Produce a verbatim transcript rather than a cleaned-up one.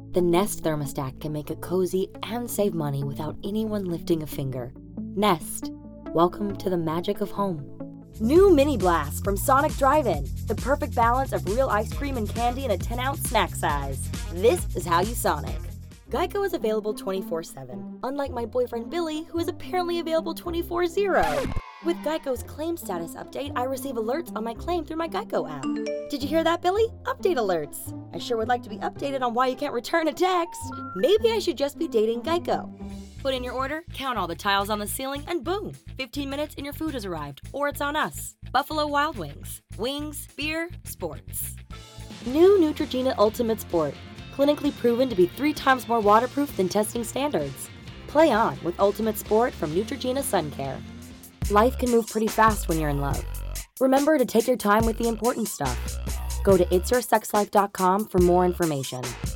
The Nest thermostat can make it cozy and save money without anyone lifting a finger. Nest. Welcome to the magic of home. New Mini Blast from Sonic Drive-In. The perfect balance of real ice cream and candy in a ten ounce snack size. This is how you Sonic. Geico is available twenty-four seven, unlike my boyfriend Billy, who is apparently available twenty-four zero. With Geico's claim status update, I receive alerts on my claim through my Geico app. Did you hear that, Billy? Update alerts. I sure would like to be updated on why you can't return a text. Maybe I should just be dating Geico. Put in your order, count all the tiles on the ceiling, and boom, fifteen minutes and your food has arrived, or it's on us. Buffalo Wild Wings. Wings, beer, sports. New Neutrogena Ultimate Sport. Clinically proven to be three times more waterproof than testing standards. Play on with Ultimate Sport from Neutrogena Sun Care. Life can move pretty fast when you're in love. Remember to take your time with the important stuff. Go to its your sex life dot com for more information.